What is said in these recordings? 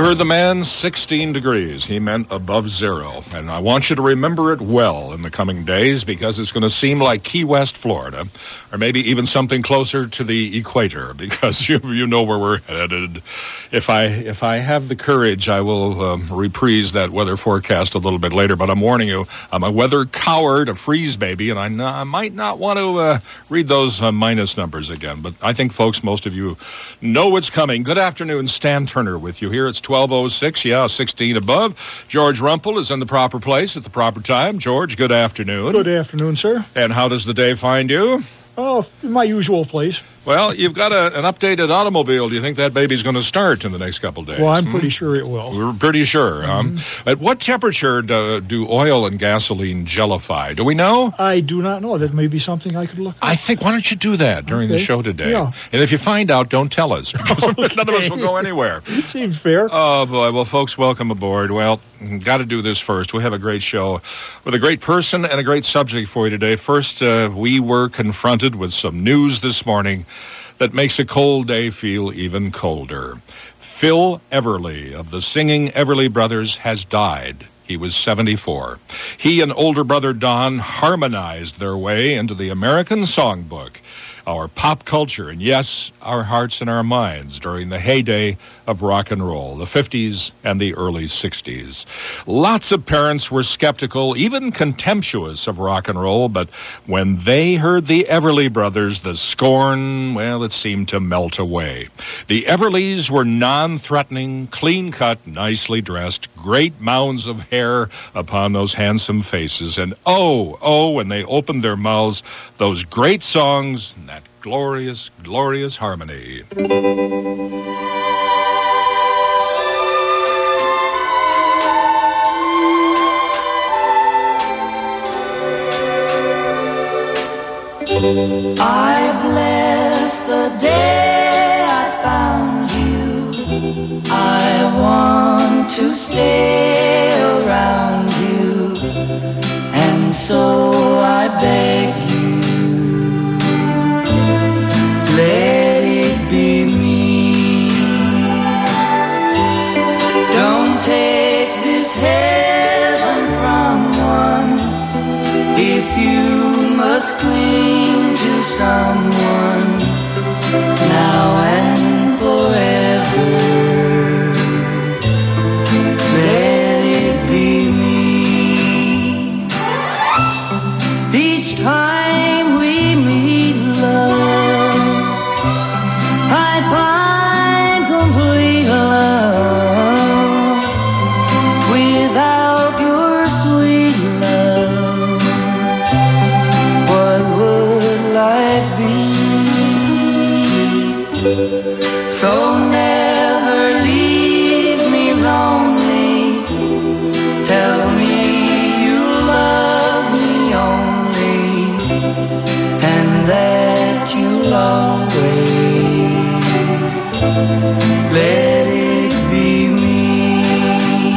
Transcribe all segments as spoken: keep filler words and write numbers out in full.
heard the man, sixteen degrees. He meant above zero. And I want you to remember it well in the coming days because it's going to seem like Key West, Florida, or maybe even something closer to the equator because you you know where we're headed. If I if I have the courage, I will um, reprise that weather forecast a little bit later. But I'm warning you, I'm a weather coward, a freeze baby, and I, n- I might not want to uh, read those uh, minus numbers again. But I think, folks, most of you know what's coming. Good afternoon, Stan Turner with you here. It's twelve oh six, yeah, sixteen above. George Rumpel is in the proper place at the proper time. George, good afternoon. Good afternoon, sir. And how does the day find you? Oh, in my usual place. Well, you've got a, an updated automobile. Do you think that baby's going to start in the next couple days? Well, I'm hmm? pretty sure it will. We're pretty sure. Mm-hmm. Um, at what temperature do, do oil and gasoline gellify? Do we know? I do not know. That may be something I could look up. I think, why don't you do that during Okay. the show today? Yeah. And if you find out, don't tell us, because Okay. none of us will go anywhere. Seems fair. Oh, boy. Well, folks, welcome aboard. Well, got to do this first. We have a great show with a great person and a great subject for you today. First, uh, we were confronted with some news this morning that makes a cold day feel even colder. Phil Everly of the singing Everly Brothers has died. He was seventy-four. He and older brother Don harmonized their way into the American songbook, our pop culture, and yes, our hearts and our minds during the heyday of rock and roll, the fifties and the early sixties. Lots of parents were skeptical, even contemptuous of rock and roll, but when they heard the Everly Brothers, the scorn, well, it seemed to melt away. The Everlys were non-threatening, clean-cut, nicely dressed, great mounds of hair upon those handsome faces, and oh, oh, when they opened their mouths, those great songs, and that glorious, glorious harmony. I bless the day I found you. I want to stay around you, and so I beg you, let it be me. Don't take this heaven from one if you must cling to someone now and forever. Let it be me. Each time we meet, love, I find complete love without your sweet love. What would life be? So never leave me lonely. Tell me you love me only, and that you'll always let it be me.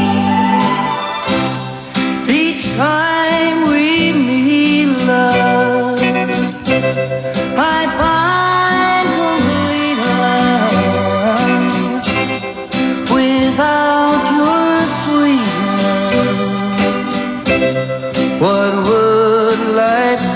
Each time we meet, love, I find complete love without your sweet love. What would life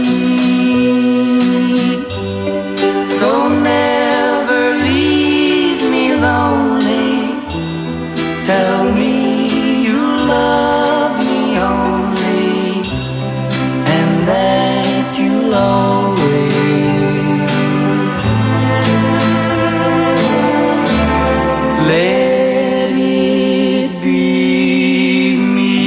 be? So never leave me lonely. Tell me you love me only, and that you'll always let it be me.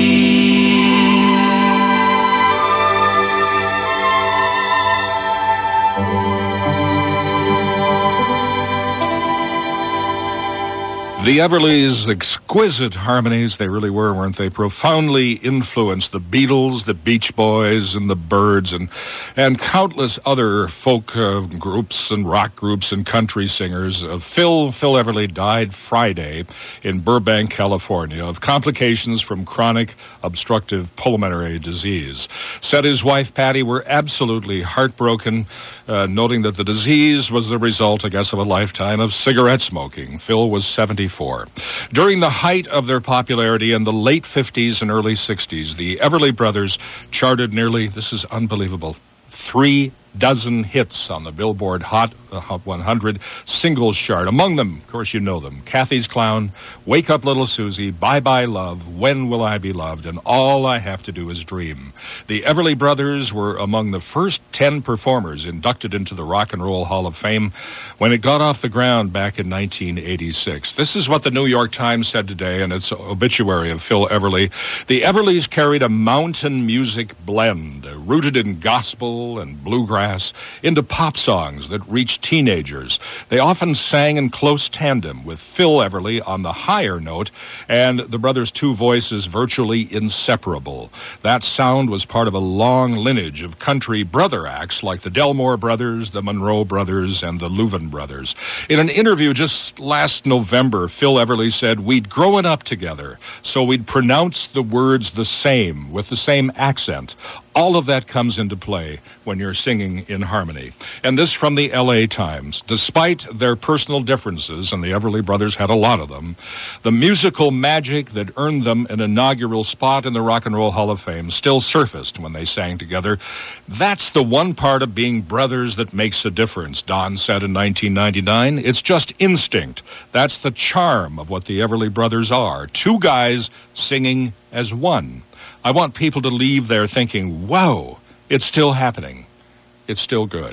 The Everlys' exquisite harmonies, they really were, weren't they? Profoundly influenced the Beatles, the Beach Boys, and the Byrds, and and countless other folk uh, groups and rock groups and country singers. Uh, Phil Phil Everly died Friday in Burbank, California, of complications from chronic obstructive pulmonary disease. Said his wife Patty were absolutely heartbroken, uh, noting that the disease was the result, I guess, of a lifetime of cigarette smoking. Phil was seventy-four. seventy-four. During the height of their popularity in the late fifties and early sixties, the Everly Brothers charted nearly, this is unbelievable, three dozen hits on the Billboard Hot, uh, Hot one hundred singles chart. Among them, of course, you know them, Kathy's Clown, Wake Up Little Susie, Bye Bye Love, When Will I Be Loved, and All I Have to Do Is Dream. The Everly Brothers were among the first ten performers inducted into the Rock and Roll Hall of Fame when it got off the ground back in nineteen eighty-six. This is what the New York Times said today in its obituary of Phil Everly. The Everlys carried a mountain music blend, uh, rooted in gospel and bluegrass, into pop songs that reached teenagers. They often sang in close tandem with Phil Everly on the higher note, and the brothers' two voices virtually inseparable. That sound was part of a long lineage of country brother acts like the Delmore Brothers, the Monroe Brothers, and the Louvin Brothers. In an interview just last November, Phil Everly said, "We'd grown up together, so we'd pronounce the words the same, with the same accent. All of that comes into play when you're singing in harmony." And this from the L A Times. Despite their personal differences, and the Everly Brothers had a lot of them, the musical magic that earned them an inaugural spot in the Rock and Roll Hall of Fame still surfaced when they sang together. "That's the one part of being brothers that makes a difference," Don said in nineteen ninety-nine. "It's just instinct. That's the charm of what the Everly Brothers are. Two guys singing as one. I want people to leave there thinking, wow, it's still happening. It's still good."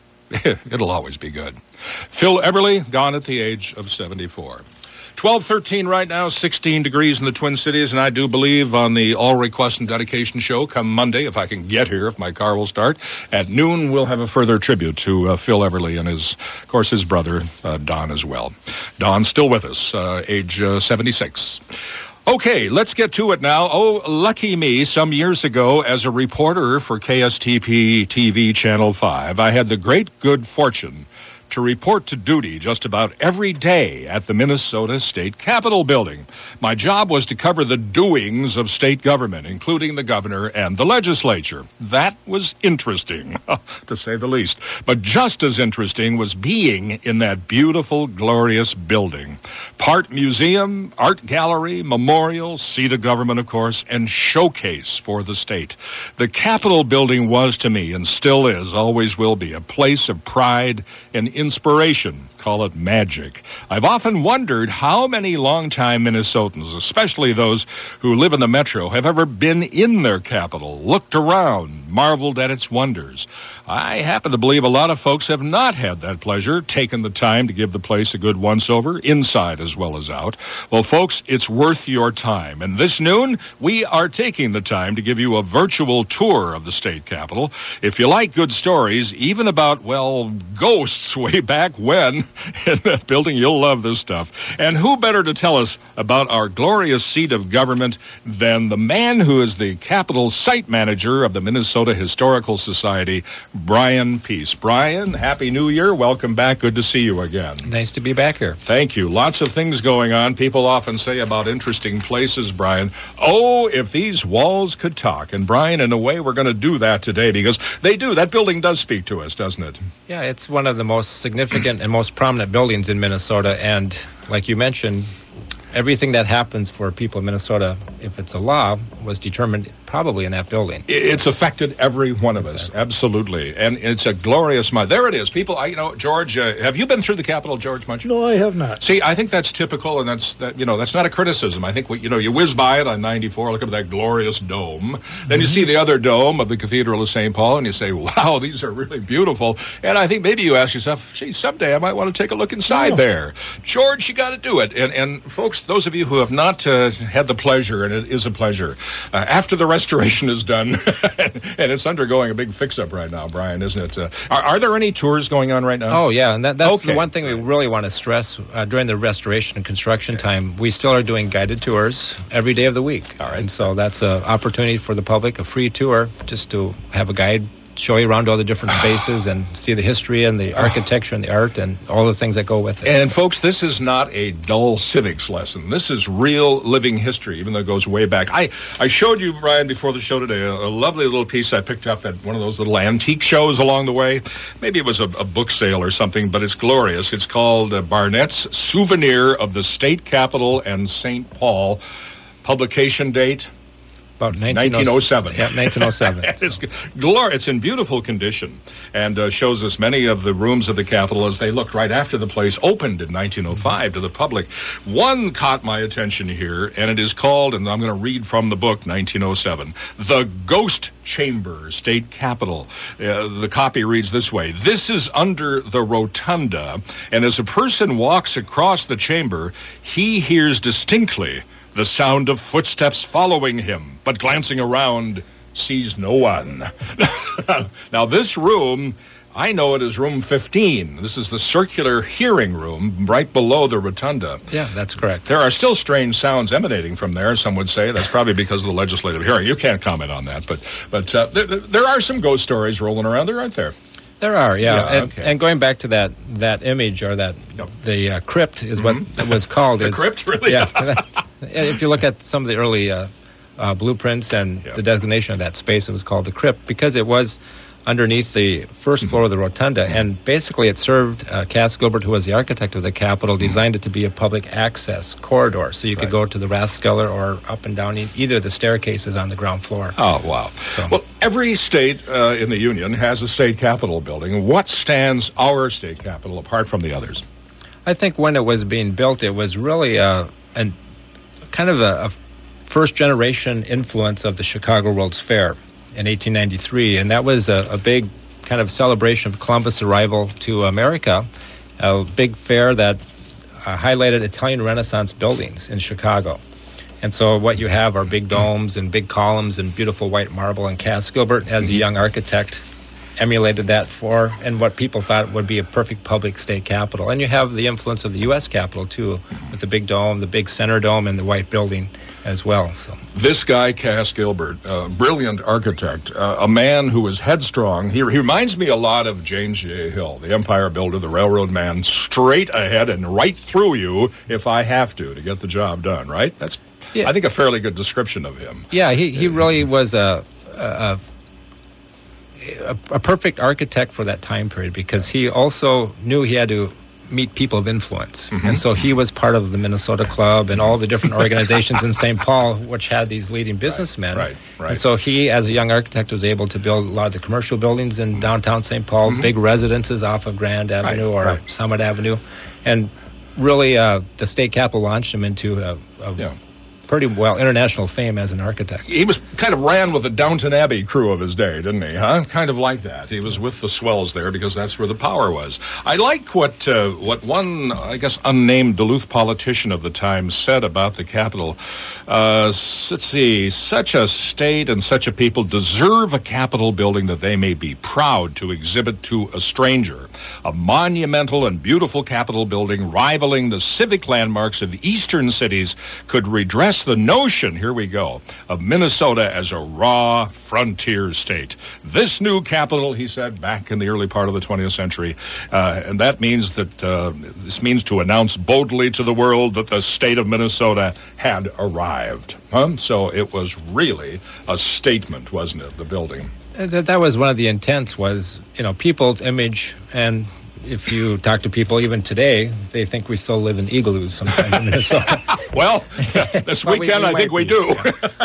It'll always be good. Phil Everly, gone at the age of seventy-four. twelve thirteen right now, sixteen degrees in the Twin Cities, and I do believe on the All Request and Dedication show come Monday, if I can get here, if my car will start, at noon, we'll have a further tribute to uh, Phil Everly and, his, of course, his brother, uh, Don, as well. Don's still with us, uh, age uh, seventy-six. Okay, let's get to it now. Oh, lucky me, some years ago, as a reporter for K S T P T V Channel five, I had the great good fortune to report to duty just about every day at the Minnesota State Capitol building. My job was to cover the doings of state government, including the governor and the legislature. That was interesting, to say the least. But just as interesting was being in that beautiful, glorious building. Part museum, art gallery, memorial, seat of government, of course, and showcase for the state. The Capitol building was to me, and still is, always will be, a place of pride and inspiration. Call it magic. I've often wondered how many longtime Minnesotans, especially those who live in the metro, have ever been in their capital, looked around, marveled at its wonders. I happen to believe a lot of folks have not had that pleasure, taken the time to give the place a good once-over, inside as well as out. Well, folks, it's worth your time. And this noon, we are taking the time to give you a virtual tour of the state capitol. If you like good stories, even about, well, ghosts way back when in that building, you'll love this stuff. And who better to tell us about our glorious seat of government than the man who is the Capitol site manager of the Minnesota Historical Society, Brian Peace. Brian, Happy New Year. Welcome back. Good to see you again. Nice to be back here. Thank you. Lots of things going on. People often say about interesting places, Brian, oh, if these walls could talk. And Brian, in a way, we're going to do that today because they do. That building does speak to us, doesn't it? Yeah, it's one of the most significant and most prominent buildings in Minnesota. And like you mentioned, everything that happens for people in Minnesota, if it's a law, was determined probably in that building. It's affected every one of Exactly. us, absolutely. And it's a glorious mind. There it is. People, I, you know, George, uh, have you been through the Capitol, George, much? No, I have not. See, I think that's typical, and that's, that, you know, that's not a criticism. I think, we, you know, you whiz by it on ninety-four, look at that glorious dome. Then you see the other dome of the Cathedral of Saint Paul, and you say, wow, these are really beautiful. And I think maybe you ask yourself, gee, someday I might want to take a look inside Oh. there. George, you got to do it. And, and folks, those of you who have not uh, had the pleasure, and it is a pleasure, uh, after the restoration is done, and it's undergoing a big fix-up right now, Brian, isn't it? Uh, are, are there any tours going on right now? Oh, yeah, and that, that's Okay. the one thing we really want to stress uh, during the restoration and construction time. We still are doing guided tours every day of the week. All right. And so that's an opportunity for the public, a free tour, just to have a guide show you around all the different spaces and see the history and the architecture and the art and all the things that go with it. And folks, this is not a dull civics lesson. This is real living history, even though it goes way back. I, I showed you, Brian, before the show today, a, a lovely little piece I picked up at one of those little antique shows along the way. Maybe it was a, a book sale or something, but it's glorious. It's called uh, Barnett's Souvenir of the State Capitol and Saint Paul. Publication date? About nineteen oh seven. Yeah, nineteen oh seven. It's glorious. It's in beautiful condition and uh, shows us many of the rooms of the Capitol as they looked right after the place opened in nineteen oh five to the public. One caught my attention here, and it is called, and I'm going to read from the book, nineteen oh seven, The Ghost Chamber, State Capitol. Uh, the copy reads this way: "This is under the rotunda, and as a person walks across the chamber, he hears distinctly the sound of footsteps following him, but glancing around, sees no one." Now, this room, I know it as room fifteen. This is the circular hearing room right below the rotunda. Yeah, that's correct. There are still strange sounds emanating from there, some would say. That's probably because of the legislative hearing. You can't comment on that, but but uh, there, there are some ghost stories rolling around there, aren't there? There are, yeah. Yeah, and, okay. and going back to that that image, or that Yep. the uh, crypt is Mhm. what it was called. The is, crypt, really? Yeah. And if you look at some of the early uh, uh, blueprints and Yep. the designation of that space, it was called the crypt because it was underneath the first floor of the rotunda, and basically it served uh, Cass Gilbert, who was the architect of the Capitol, designed it to be a public access corridor, so you could Right. go to the Rathskeller or up and down e- either of the staircases on the ground floor. Oh, wow. So- Well, every state uh, in the Union has a state capitol building. What stands our state capitol apart from the others? I think when it was being built, it was really a, an, kind of a, a first-generation influence of the Chicago World's Fair in eighteen ninety-three, and that was a, a big kind of celebration of Columbus' arrival to America, a big fair that uh, highlighted Italian Renaissance buildings in Chicago. And so what you have are big domes and big columns and beautiful white marble, and Cass Gilbert, as a young architect, emulated that for, and what people thought would be a perfect public state capitol. And you have the influence of the U S Capitol, too, with the big dome, the big center dome, and the white building as well. So This guy, Cass Gilbert, a brilliant architect, uh, a man who is headstrong. He, he reminds me a lot of James J. Hill, the empire builder, the railroad man, straight ahead and right through you if I have to, to get the job done, right? That's, Yeah. I think, a fairly good description of him. yeah, he, he really was a, a a a perfect architect for that time period, because he also knew he had to meet people of influence. Mhm. And so he was part of the Minnesota Club and all the different organizations in Saint Paul, which had these leading businessmen. right, right. And so he, as a young architect, was able to build a lot of the commercial buildings in downtown Saint Paul, Mhm. big residences off of Grand Avenue or right. Summit Avenue. And really, uh, the state capitol launched him into a, a Yeah. pretty well international fame as an architect. He was kind of ran with the Downton Abbey crew of his day, didn't he, huh? Kind of like that. He was with the swells there because that's where the power was. I like what uh, what one, I guess, unnamed Duluth politician of the time said about the Capitol. Uh, s- let's see, such a state and such a people deserve a Capitol building that they may be proud to exhibit to a stranger. A monumental and beautiful Capitol building rivaling the civic landmarks of eastern cities could redress the notion, here we go, of Minnesota as a raw frontier state. This new capital, he said, back in the early part of the twentieth century, uh, and that means that uh, this means to announce boldly to the world that the state of Minnesota had arrived. Huh? So it was really a statement, wasn't it, the building? Uh, That, that was one of the intents, was, you know, people's image. And if you talk to people even today, they think we still live in igloos sometimes in Minnesota. Well, this Well, we- weekend we I might think we be, do.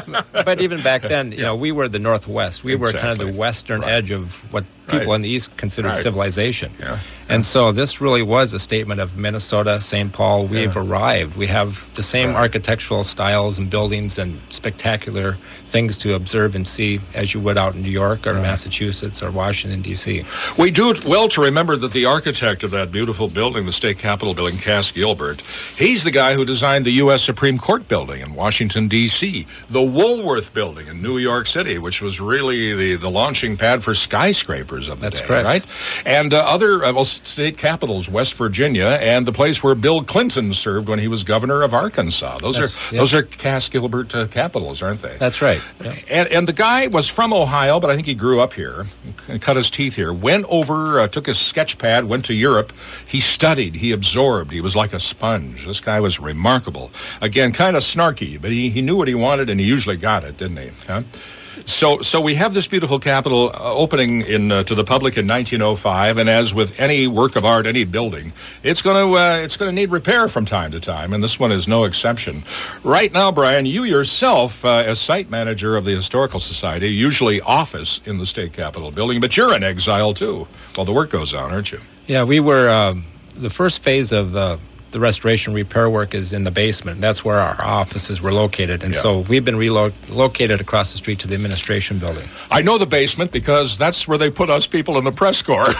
But even back then, you know, we were the Northwest. We were kind of Exactly. the western Right. edge of what people Right. in the East considered Right. civilization. Yeah. And so this really was a statement of Minnesota, Saint Paul. We've Yeah. arrived. We have the same Right. architectural styles and buildings and spectacular things to observe and see as you would out in New York or Right. Massachusetts or Washington, D C We do it well to remember that the architect of that beautiful building, the State Capitol building, Cass Gilbert, he's the guy who designed the U S Supreme Court building in Washington, D C, the Woolworth building in New York City, which was really the, the launching pad for skyscrapers newspapers of the That's day, correct. right? And uh, other uh, well, state capitals, West Virginia, and the place where Bill Clinton served when he was governor of Arkansas. Those That's- are yeah. those are Cass Gilbert uh, capitals, aren't they? That's right. Yeah. And, and the guy was from Ohio, but I think he grew up here, and cut his teeth here, went over, uh, took his sketch pad, went to Europe. He studied, he absorbed, he was like a sponge. This guy was remarkable. Again, kind of snarky, but he, he knew what he wanted, and he usually got it, didn't he? Huh? So, so we have this beautiful Capitol uh, opening in uh, to the public in nineteen oh five, and as with any work of art, any building, it's going to uh, it's going to need repair from time to time, and this one is no exception. Right now, Brian, you yourself, uh, as site manager of the Historical Society, usually office in the State Capitol building, but you're in exile too. Well, the work goes on, aren't you? Yeah, we were, um, the first phase of uh, the restoration repair work is in the basement. That's where our offices were located. And Yeah. so we've been relocated across the street to the administration building. I know the basement because that's where they put us people in the press corps.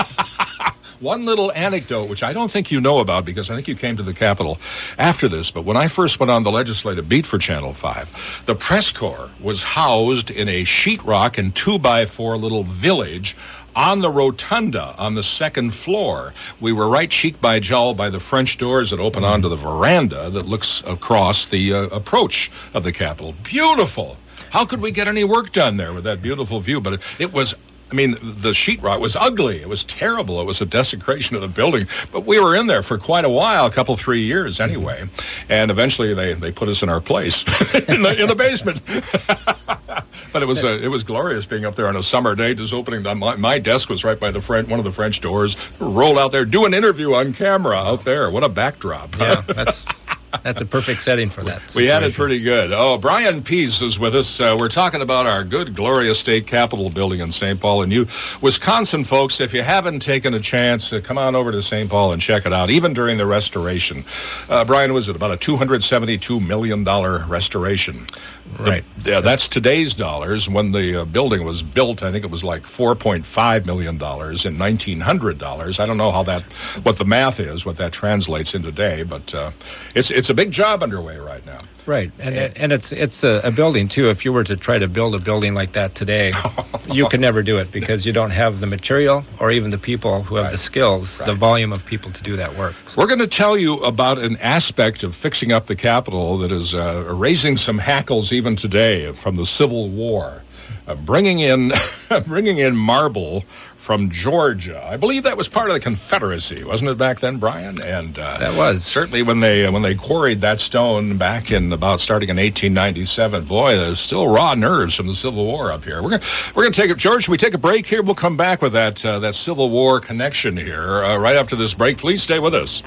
One little anecdote, which I don't think you know about because I think you came to the Capitol after this, but when I first went on the legislative beat for Channel five, the press corps was housed in a sheetrock and two by four little village on the rotunda on the second floor. We were right cheek by jowl by the French doors that open onto the veranda that looks across the uh, approach of the Capitol. Beautiful. How could we get any work done there with that beautiful view? But it, it was, I mean, the sheetrock was ugly. It was terrible. It was a desecration of the building. But we were in there for quite a while, a couple, three years anyway. And eventually they, they put us in our place in the in the basement. But it was uh, it was glorious being up there on a summer day, just opening the, my, my desk was right by the French, one of the French doors. Rolled out there, do an interview on camera out there. What a backdrop! Yeah, that's that's a perfect setting for that. We had it situation. pretty good. Oh, Brian Pease is with us. Uh, we're talking about our good, glorious state capitol building in Saint Paul. And you, Wisconsin folks, if you haven't taken a chance, uh, come on over to Saint Paul and check it out, even during the restoration. Uh, Brian, was it about a two hundred seventy-two million dollars restoration? Right. The, yeah, that's today's dollars. When the uh, building was built, I think it was like four point five million dollars in nineteen hundred dollars. I don't know how that, what the math is, what that translates in today, but uh, it's it's a big job underway right now. Right, and and it's it's a, a building too. If you were to try to build a building like that today, you could never do it because you don't have the material or even the people who have Right. the skills, Right. the volume of people to do that work. We're going to tell you about an aspect of fixing up the Capitol that is uh, raising some hackles even today from the Civil War, uh, bringing in bringing in marble from Georgia. I believe that was part of the Confederacy, wasn't it, back then, Brian? And uh, That was. certainly when they uh, when they quarried that stone back in about starting in eighteen ninety-seven. Boy, there's still raw nerves from the Civil War up here. We're gonna we're gonna take it, George. Should we take a break here? We'll come back with that uh, that Civil War connection here uh, right after this break. Please stay with us.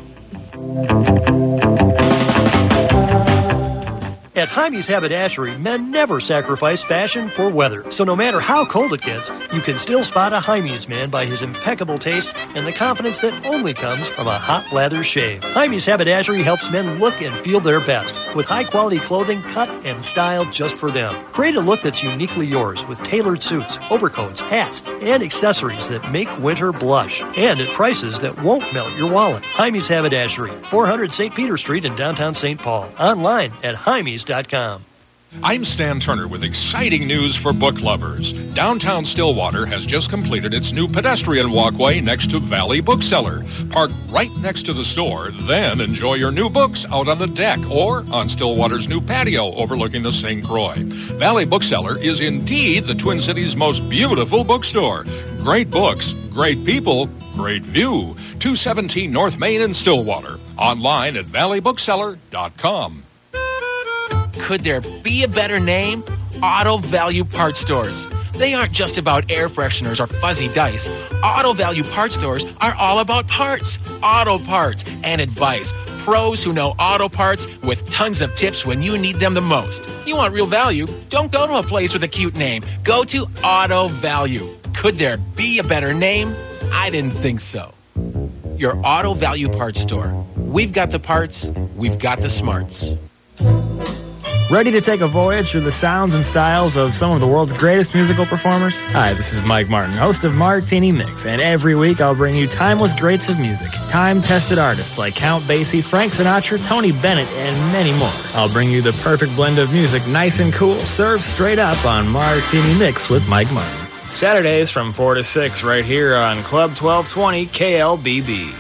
At Jaime's Haberdashery, men never sacrifice fashion for weather. So no matter how cold it gets, you can still spot a Jaime's man by his impeccable taste and the confidence that only comes from a hot lather shave. Jaime's Haberdashery helps men look and feel their best with high-quality clothing cut and styled just for them. Create a look that's uniquely yours with tailored suits, overcoats, hats, and accessories that make winter blush. And at prices that won't melt your wallet. Jaime's Haberdashery, four hundred Saint Peter Street in downtown Saint Paul. Online at jaimes dot com. I'm Stan Turner with exciting news for book lovers. Downtown Stillwater has just completed its new pedestrian walkway next to Valley Bookseller. Park right next to the store, then enjoy your new books out on the deck or on Stillwater's new patio overlooking the Saint Croix. Valley Bookseller is indeed the Twin Cities' most beautiful bookstore. Great books, great people, great view. two seventeen North Main in Stillwater. Online at valley bookseller dot com. Could there be a better name? Auto Value Parts Stores. They aren't just about air fresheners or fuzzy dice. Auto Value Parts Stores are all about parts, auto parts, and advice. Pros who know auto parts with tons of tips when you need them the most. You want real value? Don't go to a place with a cute name. Go to Auto Value. Could there be a better name? I didn't think so. Your Auto Value Parts Store. We've got the parts, we've got the smarts. Ready to take a voyage through the sounds and styles of some of the world's greatest musical performers? Hi, this is Mike Martin, host of Martini Mix, and every week I'll bring you timeless greats of music, time-tested artists like Count Basie, Frank Sinatra, Tony Bennett, and many more. I'll bring you the perfect blend of music, nice and cool, served straight up on Martini Mix with Mike Martin. Saturdays from four to six right here on Club twelve twenty K L B B.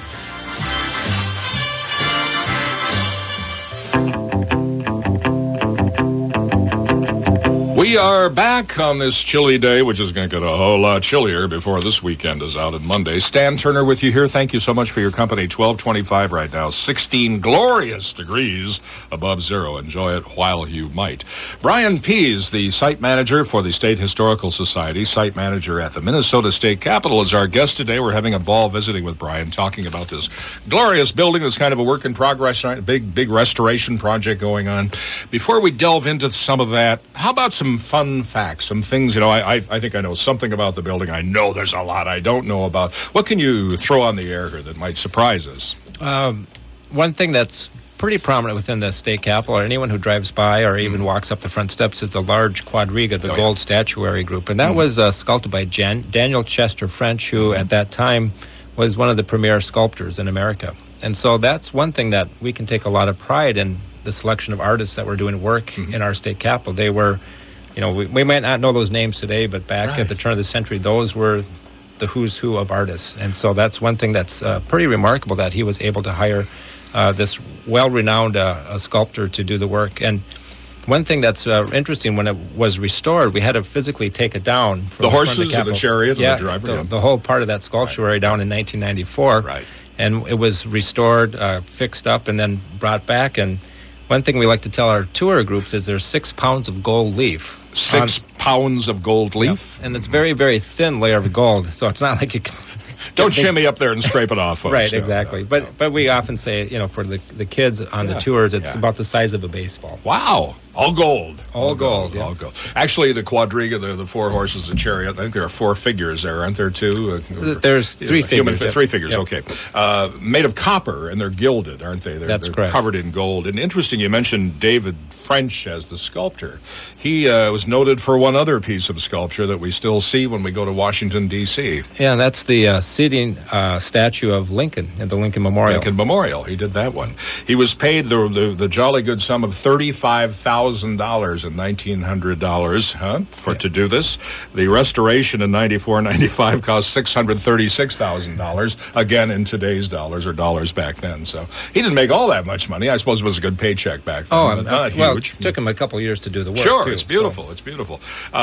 We are back on this chilly day, which is going to get a whole lot chillier before this weekend is out on Monday. Stan Turner with you here. Thank you so much for your company. twelve twenty-five right now. sixteen glorious degrees above zero. Enjoy it while you might. Brian Pease, the site manager for the State Historical Society, site manager at the Minnesota State Capitol, is our guest today. We're having a ball visiting with Brian, talking about this glorious building that's kind of a work in progress, right? A big, big restoration project going on. Before we delve into some of that, how about some fun facts, some things, you know, I, I I think I know something about the building. I know there's a lot I don't know about. What can you throw on the air here that might surprise us? Um, one thing that's pretty prominent within the state capitol, or anyone who drives by or even mm. walks up the front steps, is the large quadriga, the oh, gold yeah. statuary group. And that mm. was uh, sculpted by Jan- Daniel Chester French, who mm. at that time was one of the premier sculptors in America. And so that's one thing that we can take a lot of pride in, the selection of artists that were doing work mm-hmm. in our state capitol. They were, you know, we, we might not know those names today, but back right. at the turn of the century, those were the who's who of artists. And so that's one thing that's uh, pretty remarkable, that he was able to hire uh, this well-renowned uh, sculptor to do the work. And one thing that's uh, interesting, when it was restored, we had to physically take it down. From the horses the and the chariot yeah, and the driver? The, yeah, the whole part of that sculptuary right. down in nineteen ninety-four. Right. And it was restored, uh, fixed up, and then brought back. And one thing we like to tell our tour groups is there's six pounds of gold leaf. Six on, pounds of gold leaf? Yeah, and it's very, very thin layer of gold, so it's not like you can... Don't shimmy up there and scrape it off, folks. Right, no, exactly. No, but no. but we often say, you know, for the the kids on yeah, the tours, it's yeah. about the size of a baseball. Wow. All gold. All, all gold, gold. yeah. All gold. Actually, the quadriga, the, the four horses, the chariot, I think there are four figures there, aren't there, too? Uh, There's three human, figures. Three figures, yep. okay. Uh, made of copper, and they're gilded, aren't they? They're, That's they're correct. covered in gold. And interesting, you mentioned David French as the sculptor. He uh, was noted for one other piece of sculpture that we still see when we go to Washington, D C Yeah, that's the uh, seating uh, statue of Lincoln at the Lincoln Memorial. Lincoln Memorial. He did that one. He was paid the the, the jolly good sum of thirty-five thousand dollars in nineteen hundred dollars huh, for yeah. to do this. The restoration in ninety-four ninety-five cost six hundred thirty-six thousand dollars, again in today's dollars, or dollars back then. So he didn't make all that much money. I suppose it was a good paycheck back then. Oh, but not well, huge. It took him a couple of years to do the work. Sure, too, it's beautiful. So. It's beautiful.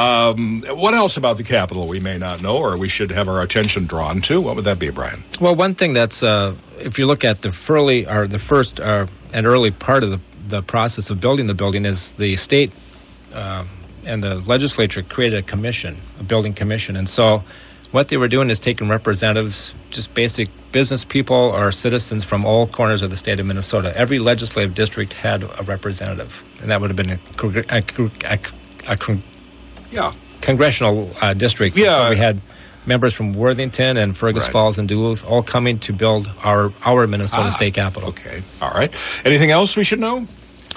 Um, what else about the Capitol we may not know, or we should have our attention drawn to? What would that be, Brian? Well, one thing that's, uh, if you look at the early, or the first uh, and early part of the, the process of building the building, is the state uh, and the legislature created a commission, a building commission. And so what they were doing is taking representatives, just basic business people or citizens from all corners of the state of Minnesota. Every legislative district had a representative, and that would have been a, a, a, a, a Yeah. congressional uh, district. Yeah. So we had members from Worthington and Fergus Right. Falls and Duluth all coming to build our our Minnesota Ah, state capitol. Okay. All right. Anything else we should know?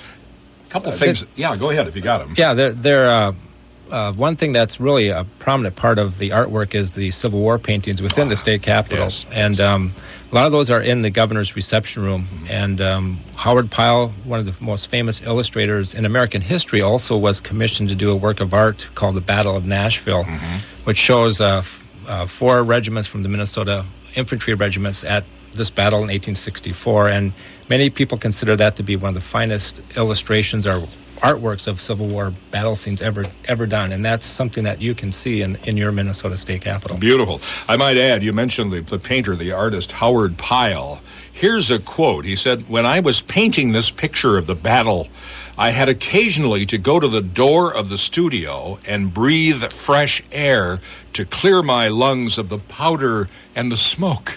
A couple Uh, things. the- yeah, go ahead if you got them. Yeah, they're, they're uh, uh, one thing that's really a prominent part of the artwork is the Civil War paintings within the state capitol. Yes, and yes. um, a lot of those are in the governor's reception room. Mm-hmm. And um, Howard Pyle, one of the most famous illustrators in American history, also was commissioned to do a work of art called The Battle of Nashville, Mm-hmm. which shows uh, f- uh, four regiments from the Minnesota infantry regiments at this battle in eighteen sixty-four. And many people consider that to be one of the finest illustrations or artworks of Civil War battle scenes ever ever done, and that's something that you can see in, in your Minnesota State Capitol. Beautiful. I might add, you mentioned the, the painter, the artist, Howard Pyle. Here's a quote. He said, "When I was painting this picture of the battle, I had occasionally to go to the door of the studio and breathe fresh air to clear my lungs of the powder and the smoke."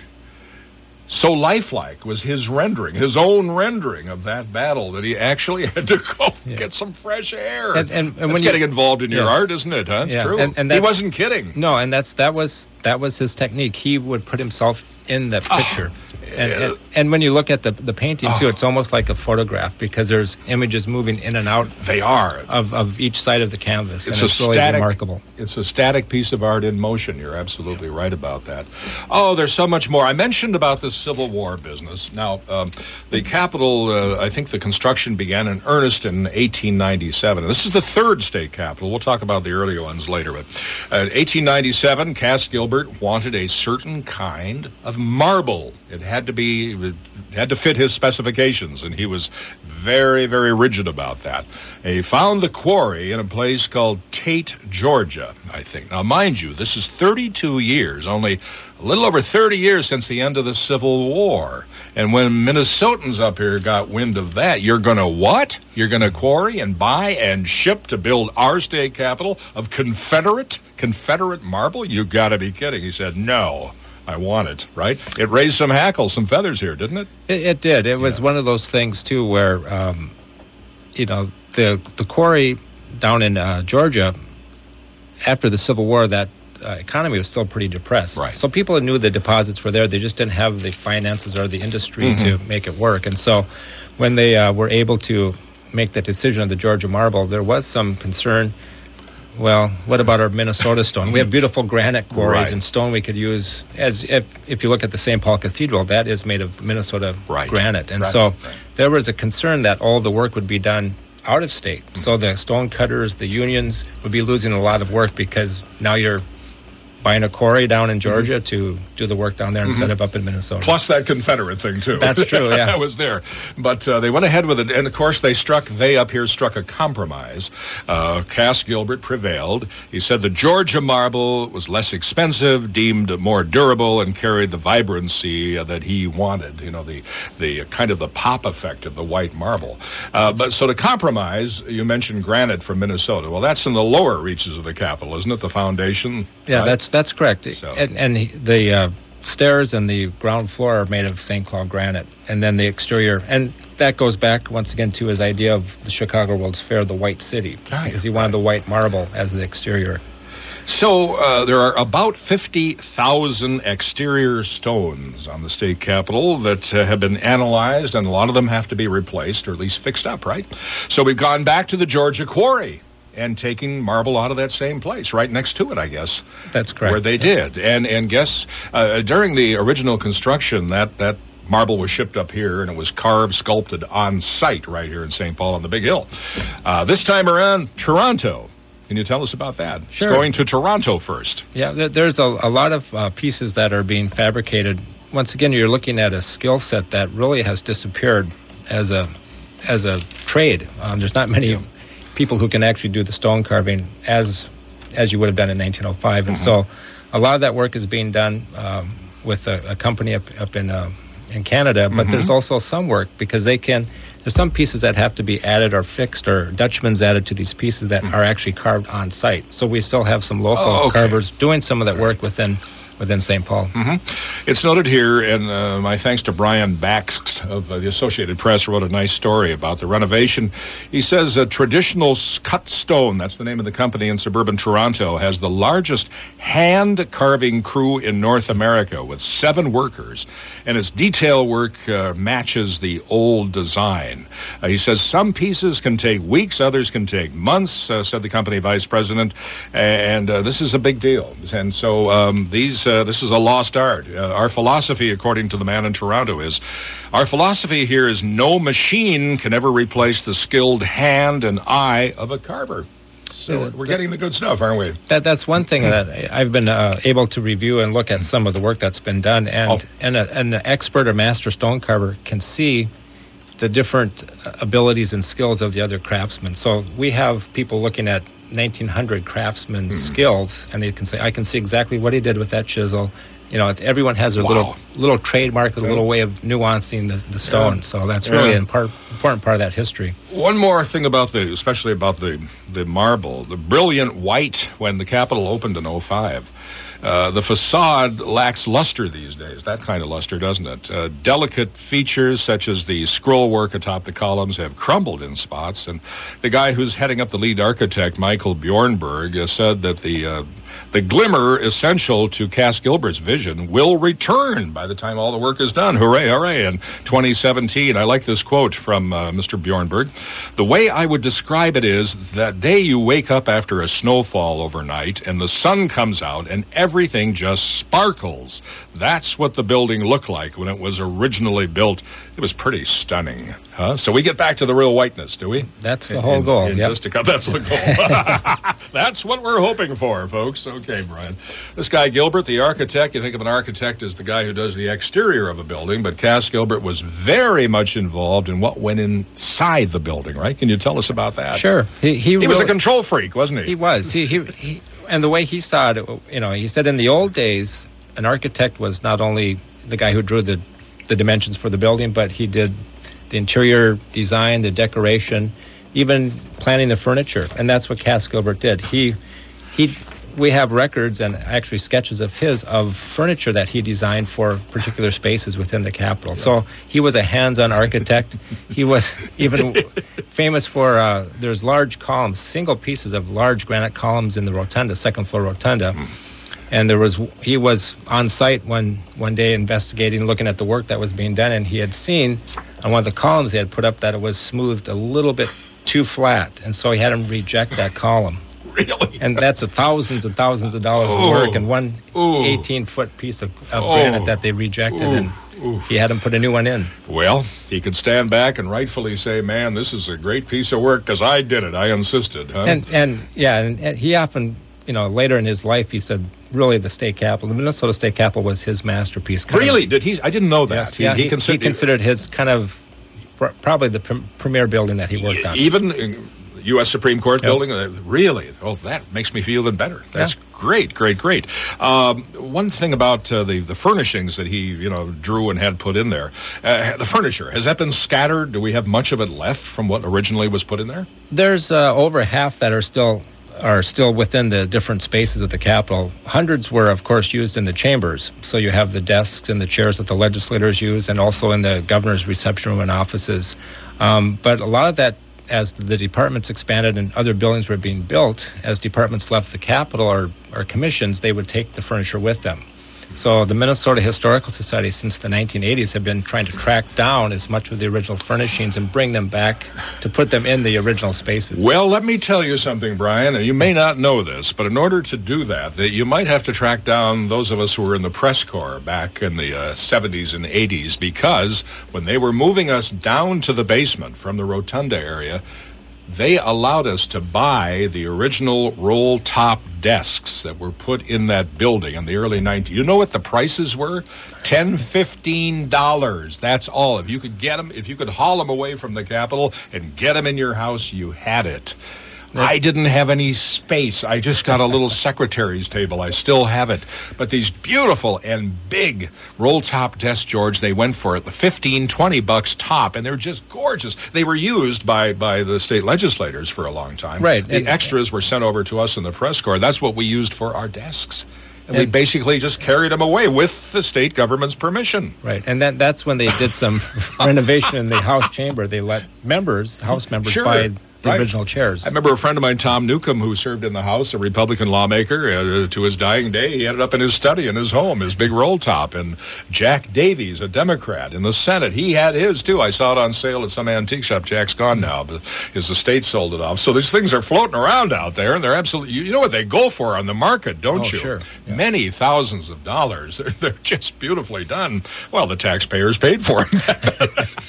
So lifelike was his rendering, his own rendering of that battle, that he actually had to go Yeah. get some fresh air. And- and- and That's when you- getting involved in your Yes. art, isn't it? Huh? It's Yeah, true. and- and he that's- wasn't kidding. No, and that's that was that was his technique. He would put himself in that Oh, picture. And, and, and when you look at the, the painting, too, Oh. it's almost like a photograph because there's images moving in and out They are. of, of each side of the canvas. It's and a it's really static, remarkable. It's a static piece of art in motion. You're absolutely right about that. Oh, there's so much more. I mentioned about the Civil War business. Now, um, the Capitol, uh, I think the construction began in earnest in eighteen ninety-seven. This is the third state capitol. We'll talk about the earlier ones later. But uh, eighteen ninety-seven, Cass Gilbert wanted a certain kind of marble. It had to be, it had to fit his specifications, and he was very, very rigid about that. And he found the quarry in a place called Tate, Georgia, I think. Now, mind you, this is thirty-two years, only a little over thirty years since the end of the Civil War. And when Minnesotans up here got wind of that, you're going to what? You're going to quarry and buy and ship to build our state capital of Confederate, Confederate marble? You got to be kidding. He said, no. I want it, right? It raised some hackles, some feathers here, didn't it? It, it did. It was Yeah. one of those things, too, where, um, you know, the, the quarry down in uh, Georgia, after the Civil War, that uh, economy was still pretty depressed. Right. So people knew the deposits were there. They just didn't have the finances or the industry Mhm. to make it work. And so when they uh, were able to make that decision of the Georgia marble, there was some concern. Well, what about our Minnesota stone? We have beautiful granite quarries Right. and stone we could use. As if if you look at the Saint Paul Cathedral, that is made of Minnesota Right. granite, and Right, so right. there was a concern that all the work would be done out of state. Mm-hmm. So the stone cutters, the unions would be losing a lot of work because now you're buying a quarry down in Georgia to do the work down there instead of up in Minnesota. Mm-hmm. Plus that Confederate thing, too. That's true, yeah. That was there. But uh, they went ahead with it, and of course they struck, they up here struck a compromise. Uh, Cass Gilbert prevailed. He said the Georgia marble was less expensive, deemed more durable, and carried the vibrancy uh, that he wanted, you know, the, the uh, kind of the pop effect of the white marble. Uh, but so to compromise, you mentioned granite from Minnesota. Well, that's in the lower reaches of the Capitol, isn't it, the foundation? Yeah, right? that's that's correct. So- And, and the- the uh, stairs and the ground floor are made of Saint Cloud granite, and then the exterior, and that goes back once again to his idea of the Chicago World's Fair, the White City, Right, because he wanted right. the white marble as the exterior. So uh, there are about fifty thousand exterior stones on the state capitol that uh, have been analyzed, and a lot of them have to be replaced or at least fixed up, right? So we've gone back to the Georgia quarry and taking marble out of that same place, right next to it, I guess. That's correct. Where they did. And and guess, uh, during the original construction, that, that marble was shipped up here, and it was carved, sculpted on site right here in Saint Paul on the Big Hill. Uh, this time around, Toronto. Can you tell us about that? Sure. It's going to Toronto first. Yeah, there- there's a, a lot of uh, pieces that are being fabricated. Once again, you're looking at a skill set that really has disappeared as a as a trade. Um, there's not many people who can actually do the stone carving as as you would have done in nineteen oh five, and so a lot of that work is being done um, with a, a company up up in uh, in Canada. But there's also some work because they can. There's some pieces that have to be added or fixed, or Dutchman's added to these pieces that are actually carved on site. So we still have some local Oh, okay. carvers doing some of that work within within Saint Paul. It's noted here, and uh, my thanks to Brian Bax of uh, the Associated Press wrote a nice story about the renovation. He says a traditional s- cut stone, that's the name of the company in suburban Toronto, has the largest hand carving crew in North America with seven workers, and its detail work uh, matches the old design. Uh, he says some pieces can take weeks, others can take months, uh, said the company vice president, and uh, this is a big deal. And so um, these uh, this is a lost art. Uh, our philosophy, according to the man in Toronto, is our philosophy here is no machine can ever replace the skilled hand and eye of a carver. So Yeah, we're getting the good stuff, aren't we? That that's one thing that I- I've been uh, able to review and look at some of the work that's been done, and Oh. and, a, and an expert or master stone carver can see the different uh, abilities and skills of the other craftsmen. So we have people looking at nineteen hundred craftsmen's skills, and they can say, I can see exactly what he did with that chisel. You know, everyone has their Wow. little little trademark, a little way of nuancing the, the stone. So that's really Yeah. an part, important part of that history. One more thing about the, especially about the, the marble, the brilliant white when the Capitol opened in oh five. Uh, the facade lacks luster these days, that kind of luster, doesn't it? Uh, delicate features such as the scroll work atop the columns have crumbled in spots, and the guy who's heading up the lead architect, Michael Bjornberg, uh, said that the uh, The glimmer essential to Cass Gilbert's vision will return by the time all the work is done. Hooray, hooray. In twenty seventeen, I like this quote from uh, Mister Bjornberg. The way I would describe it is that day you wake up after a snowfall overnight and the sun comes out and everything just sparkles. That's what the building looked like when it was originally built. It was pretty stunning. Huh? So we get back to the real whiteness, do we? That's the whole goal. In Yep. just a couple, that's the goal. That's what we're hoping for, folks. Okay, Brian. This guy Gilbert, the architect, you think of an architect as the guy who does the exterior of a building, but Cass Gilbert was very much involved in what went inside the building, right? Can you tell us about that? Sure. He, he, He was a really- control freak, wasn't he? He was. He, he, he, and the way he saw it, you know, he said in the old days, an architect was not only the guy who drew the, the dimensions for the building, but he did the interior design, the decoration, even planning the furniture. And that's what Cass Gilbert did. He, he, we have records and actually sketches of his of furniture that he designed for particular spaces within the Capitol. Yeah. So he was a hands-on architect. He was even famous for, uh, there's large columns, single pieces of large granite columns in the rotunda, second floor rotunda. Mm. And there was, he was on site one, one day investigating, looking at the work that was being done, and he had seen on one of the columns they had put up that it was smoothed a little bit too flat, and so he had him reject that column. Really? And that's a thousands and thousands of dollars Ooh. of work and one Ooh. eighteen-foot piece of, of Ooh. granite that they rejected, Ooh. and Ooh. he had him put a new one in. Well, he could stand back and rightfully say, man, this is a great piece of work because I did it. I insisted. Huh? And, and yeah, and, and he often, you know, later in his life, he said, really, the state capitol, the Minnesota State Capitol was his masterpiece. Kind Really? of, Did he? I didn't know that. Yes, yeah, he, he, considered, he considered his kind of pr- probably the pr- premier building that he worked on. Even in U S Supreme Court Yep. building? Uh, really? Oh, that makes me feel even better. That's Yeah. great, great, great. Um, one thing about uh, the, the furnishings that he, you know, drew and had put in there, uh, the furniture, has that been scattered? Do we have much of it left from what originally was put in there? There's uh, over half that are still are still within the different spaces of the Capitol. Hundreds were, of course, used in the chambers. So you have the desks and the chairs that the legislators use, and also in the governor's reception room and offices. Um, but a lot of that, as the departments expanded and other buildings were being built, as departments left the Capitol or, or commissions, they would take the furniture with them. So the Minnesota Historical Society since the nineteen eighties have been trying to track down as much of the original furnishings and bring them back to put them in the original spaces. Well, let me tell you something, Brian, and you may not know this, but in order to do that, that you might have to track down those of us who were in the press corps back in the uh, seventies and eighties, because when they were moving us down to the basement from the rotunda area, they allowed us to buy the original roll-top desks that were put in that building in the early nineties. You know what the prices were? ten dollars, fifteen dollars. That's all. If you could get them, if you could haul them away from the Capitol and get them in your house, you had it. I didn't have any space. I just got a little secretary's table. I still have it. But these beautiful and big roll-top desks, George, they went for it, the fifteen, twenty bucks top, and they're just gorgeous. They were used by, by the state legislators for a long time. Right. The And- extras were sent over to us in the press corps. That's what we used for our desks. And, we And- basically just carried them away with the state government's permission. Right, and that that's when they did some renovation in the House chamber. They let members, House members, Sure, buy the right. original chairs. I remember a friend of mine, Tom Newcomb, who served in the House, a Republican lawmaker, uh, to his dying day. He ended up in his study in his home, his big roll top. And Jack Davies, a Democrat, in the Senate, he had his, too. I saw it on sale at some antique shop. Jack's gone now, but his estate sold it off. So these things are floating around out there, and they're absolutely, you know what they go for on the market, don't Oh, you? sure. Yeah. Many thousands of dollars. They're, they're just beautifully done. Well, the taxpayers paid for them.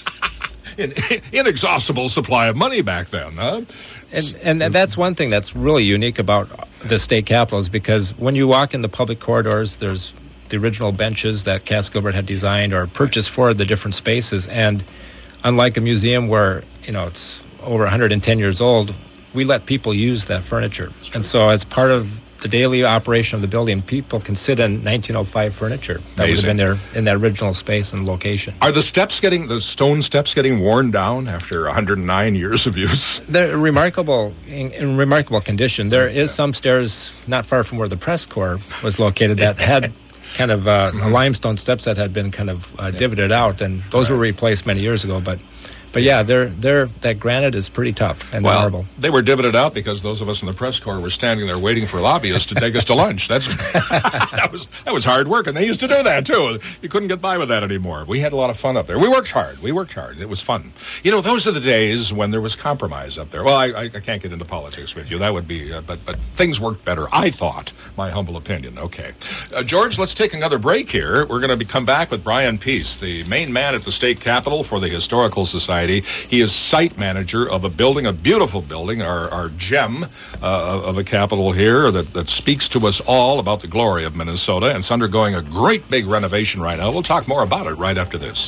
An inexhaustible supply of money back then, huh? And and th- that's one thing that's really unique about the state capitol is because when you walk in the public corridors, there's the original benches that Cass Gilbert had designed or purchased for the different spaces. And unlike a museum where, you know, it's over one hundred ten years old, we let people use that furniture. And so as part of the daily operation of the building, people can sit in nineteen oh five furniture that would have been there in that original space and location. Are the steps getting, the stone steps getting worn down after one hundred nine years of use? They're remarkable, in, in remarkable condition. There is some stairs not far from where the press corps was located that had kind of uh, mm-hmm. limestone steps that had been kind of uh, divoted out, and those right. were replaced many years ago. But But yeah, they're, they're, that granite is pretty tough and well, marble. They were divoted out because those of us in the press corps were standing there waiting for lobbyists to take us to lunch. That's that was that was hard work, and they used to do that too. You couldn't get by with that anymore. We had a lot of fun up there. We worked hard. We worked hard. It was fun. You know, those are the days when there was compromise up there. Well, I, I, I can't get into politics with you. That would be, uh, but but things worked better. I thought, my humble opinion. Okay, uh, George, let's take another break here. We're going to come back with Brian Peace, the main man at the state capitol for the Historical Society. He is site manager of a building, a beautiful building, our, our gem uh, of a capitol here that, that speaks to us all about the glory of Minnesota, and it's undergoing a great big renovation right now. We'll talk more about it right after this.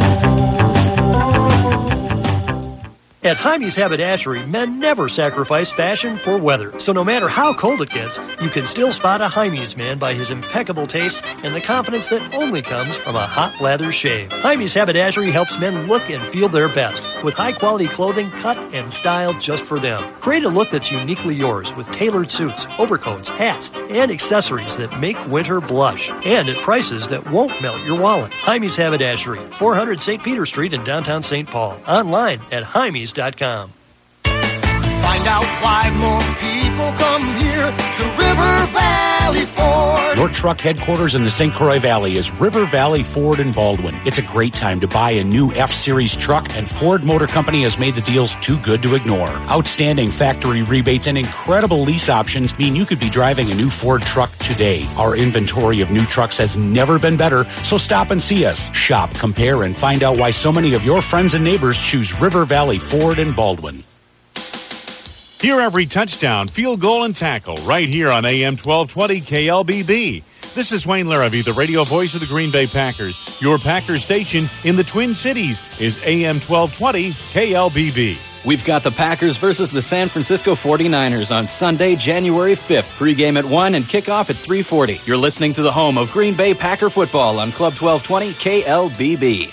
At Jaime's Haberdashery, men never sacrifice fashion for weather. So no matter how cold it gets, you can still spot a Jaime's man by his impeccable taste and the confidence that only comes from a hot lather shave. Jaime's Haberdashery helps men look and feel their best with high-quality clothing cut and styled just for them. Create a look that's uniquely yours with tailored suits, overcoats, hats, and accessories that make winter blush, and at prices that won't melt your wallet. Jaime's Haberdashery, four hundred Saint Peter Street in downtown Saint Paul. Online at Jaime's dot com. Find out why more people come here to River Valley Ford. Your truck headquarters in the Saint Croix Valley is River Valley Ford in Baldwin. It's a great time to buy a new F-Series truck, and Ford Motor Company has made the deals too good to ignore. Outstanding factory rebates and incredible lease options mean you could be driving a new Ford truck today. Our inventory of new trucks has never been better, so stop and see us. Shop, compare, and find out why so many of your friends and neighbors choose River Valley Ford in Baldwin. Hear every touchdown, field goal, and tackle right here on A M twelve twenty K L B B. This is Wayne Larrabee, the radio voice of the Green Bay Packers. Your Packers station in the Twin Cities is A M twelve twenty K L B B. We've got the Packers versus the San Francisco forty-niners on Sunday, January fifth. Pre-game at one and kickoff at three forty. You're listening to the home of Green Bay Packer football on Club twelve twenty K L B B.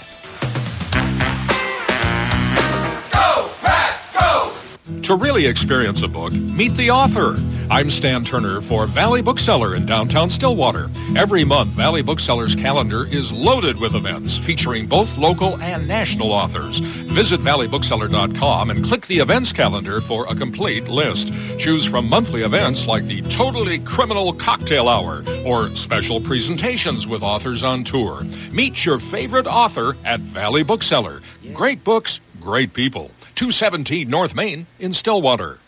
To really experience a book, meet the author. I'm Stan Turner for Valley Bookseller in downtown Stillwater. Every month, Valley Bookseller's calendar is loaded with events featuring both local and national authors. Visit valley bookseller dot com and click the events calendar for a complete list. Choose from monthly events like the Totally Criminal Cocktail Hour or special presentations with authors on tour. Meet your favorite author at Valley Bookseller. Great books, great people. two seventeen North Main in Stillwater.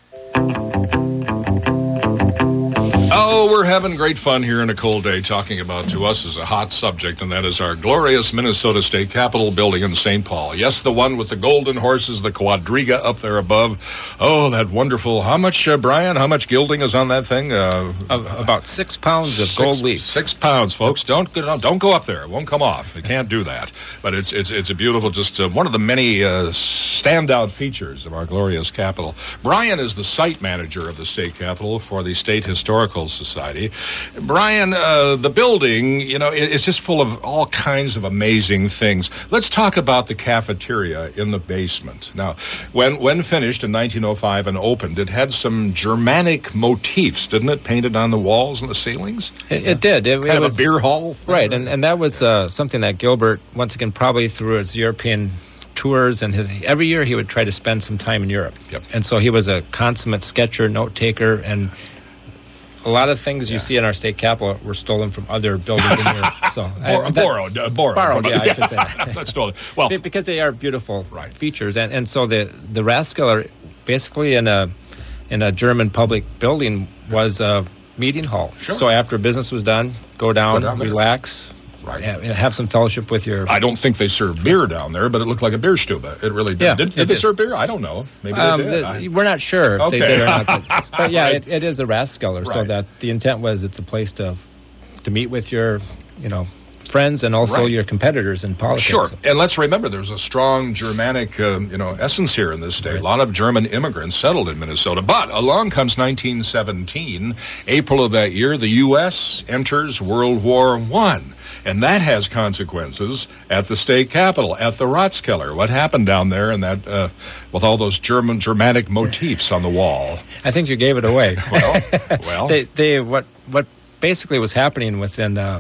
Oh, we're having great fun here in a cold day talking about, to us, is a hot subject, and that is our glorious Minnesota State Capitol building in Saint Paul. Yes, the one with the golden horses, the quadriga up there above. Oh, that wonderful, how much, uh, Brian, how much gilding is on that thing? Uh, uh, about six pounds of six, gold leaf. Six pounds, folks. Don't, don't go up there. It won't come off. You can't do that. But it's it's it's a beautiful, just uh, one of the many uh, standout features of our glorious Capitol. Brian is the site manager of the State Capitol for the State Historical Society. Brian, uh, the building, you know, it, it's just full of all kinds of amazing things. Let's talk about the cafeteria in the basement. Now, when when finished in nineteen oh five and opened, it had some Germanic motifs, didn't it, painted on the walls and the ceilings? It, it did. It, kind it of was, a beer hall? Right, and, and that was uh, something that Gilbert, once again, probably through his European tours, and his every year he would try to spend some time in Europe. Yep. And so he was a consummate sketcher, note taker, and a lot of things you yeah. see in our state capitol were stolen from other buildings in Europe. So Bor- I, that, borrowed, uh, borrowed, borrowed. Yeah, I should say that. That's stolen. Well, because they are beautiful right. features, and and so the the Rathskeller, basically in a in a German public building, was a meeting hall. Sure. So after business was done, go down, go down relax. Right. Have, have some fellowship with your... I don't think they serve beer down there, but it looked like a beer stube. It really did. Yeah, did, did they serve beer? I don't know. Maybe um, they did. The, I... We're not sure if okay. they did or not. But, but yeah, right. it, it is a Rathskeller, right. so that the intent was it's a place to to meet with your, you know, friends and also right. your competitors in politics. Sure, and let's remember there's a strong Germanic, uh, you know, essence here in this state. Right. A lot of German immigrants settled in Minnesota. But along comes nineteen seventeen, April of that year, the U S enters World War One. And that has consequences at the state capitol, at the Rathskeller. What happened down there and that, uh, with all those German, Germanic motifs on the wall? I think you gave it away. Well, well. they, they, what, what basically was happening within uh,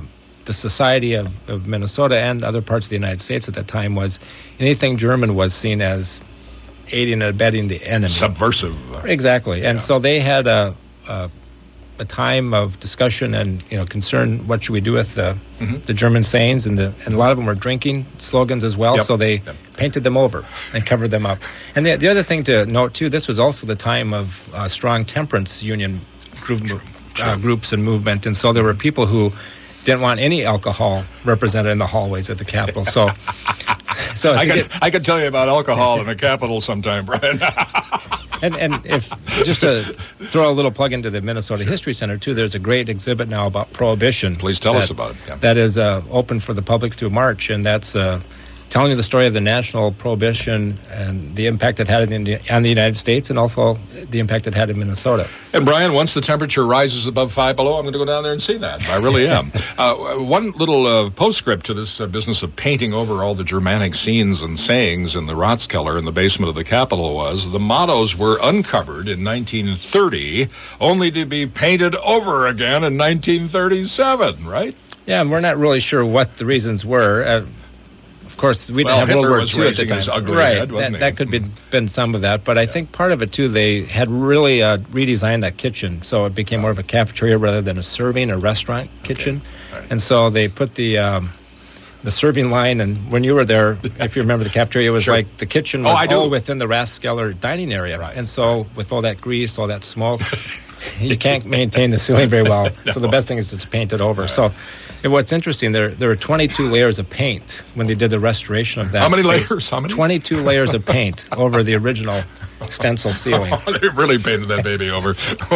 the society of, of Minnesota and other parts of the United States at that time was anything German was seen as aiding and abetting the enemy. Subversive. Exactly. And Yeah. so they had a, a a time of discussion and, you know, concern, what should we do with the Mhm. the German sayings, and the and a lot of them were drinking slogans as well. Yep. So they Yep. painted them over and covered them up. And the, the other thing to note too, this was also the time of uh, strong temperance union group, uh, groups and movement, and so there were people who didn't want any alcohol represented in the hallways at the Capitol. So, so if I you could, get- I could tell you about alcohol in the Capitol sometime, Brian. And and if just to throw a little plug into the Minnesota History Center too, there's a great exhibit now about Prohibition. Please tell us that- about it. Yeah. That is uh, open for the public through March, and that's uh, telling you the story of the national prohibition and the impact it had in the, on the United States, and also the impact it had in Minnesota. And Brian, once the temperature rises above five below, I'm going to go down there and see that. I really am. uh, one little uh, postscript to this uh, business of painting over all the Germanic scenes and sayings in the Ratskeller in the basement of the Capitol was the mottos were uncovered in nineteen thirty, only to be painted over again in nineteen thirty-seven, right? Yeah, and we're not really sure what the reasons were. Uh, Of course, we didn't Well, have Hitler World War was Two at the raising his time. ugly Right, head, wasn't that, he? that could be been some of that. But I think part of it too, they had really uh, redesigned that kitchen, so it became more of a cafeteria rather than a serving or restaurant kitchen. Right. And so they put the um, the serving line, and when you were there, if you remember, the cafeteria was Sure. like the kitchen Oh, was I do. all within the Rathskeller dining area. Right, And so with all that grease, all that smoke, you can't maintain the ceiling very well. So the best thing is to paint it over. So. And what's interesting, there there were twenty-two layers of paint when they did the restoration of that. How many space. layers? How many? twenty-two layers of paint over the original stencil ceiling. They really painted that baby over.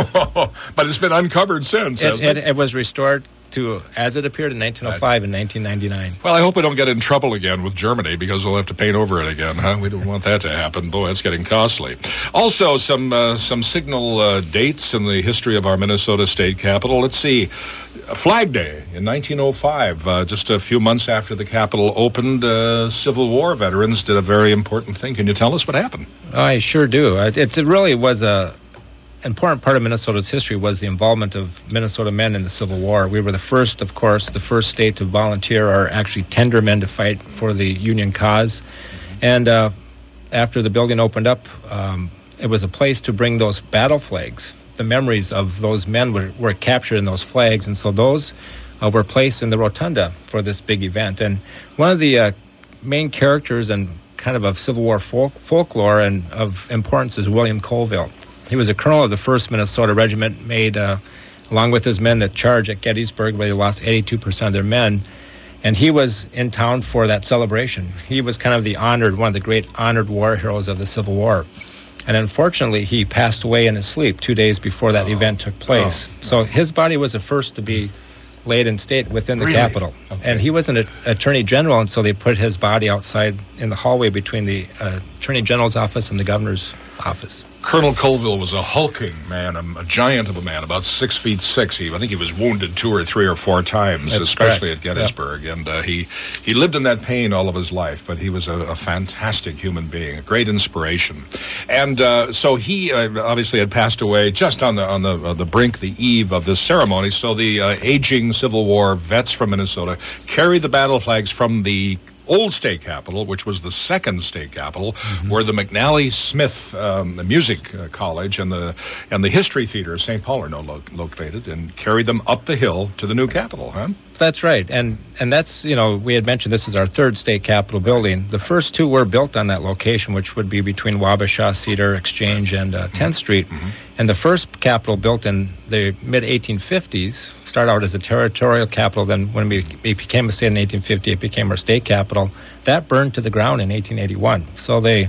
But it's been uncovered since, It, hasn't it, it? it was restored to as it appeared in nineteen oh five and nineteen ninety-nine. Well, I hope we don't get in trouble again with Germany, because we'll have to paint over it again, huh? We don't want that to happen. Boy, that's getting costly. Also, some uh, some signal uh, dates in the history of our Minnesota State Capitol. Let's see. Flag Day in nineteen oh five, uh, just a few months after the Capitol opened, uh, Civil War veterans did a very important thing. Can you tell us what happened? I sure do. It, it's- it really was a important part of Minnesota's history was the involvement of Minnesota men in the Civil War. We were the first, of course, the first state to volunteer or actually tender men to fight for the Union cause. And uh, after the building opened up, um, it was a place to bring those battle flags. The memories of those men were, were captured in those flags, and so those uh, were placed in the rotunda for this big event. And one of the uh, main characters and kind of of Civil War folk, folklore and of importance is William Colville. He was a colonel of the first Minnesota Regiment, made, uh, along with his men, the charge at Gettysburg, where they lost eighty-two percent of their men. And he was in town for that celebration. He was kind of the honored, one of the great honored war heroes of the Civil War. And unfortunately, he passed away in his sleep two days before that event took place. Oh. So his body was the first to be laid in state within the Really? Capitol. Okay. And he was an a- attorney general, and so they put his body outside in the hallway between the uh, attorney general's office and the governor's office. Colonel Colville was a hulking man, a, a giant of a man, about six feet six. He, I think he was wounded two or three or four times, That's especially correct. at Gettysburg. And uh, he he lived in that pain all of his life, but he was a, a fantastic human being, a great inspiration. And uh, so he uh, obviously had passed away just on the on the uh, the brink, the eve of this ceremony. So the uh, aging Civil War vets from Minnesota carried the battle flags from the old state capitol, which was the second state capitol, Mm-hmm. where the McNally Smith um, the music uh, college and the and the history theater of Saint Paul are now lo- located, and carried them up the hill to the new capitol, huh? That's right, and and that's, you know, we had mentioned this is our third state capitol building. The first two were built on that location, which would be between Wabasha, Cedar, Exchange, and uh, tenth Street. Mhm. And the first capitol built in the mid eighteen fifties started out as a territorial capital. Then when we it became a state in eighteen fifty, it became our state capital. That burned to the ground in eighteen eighty-one. So they,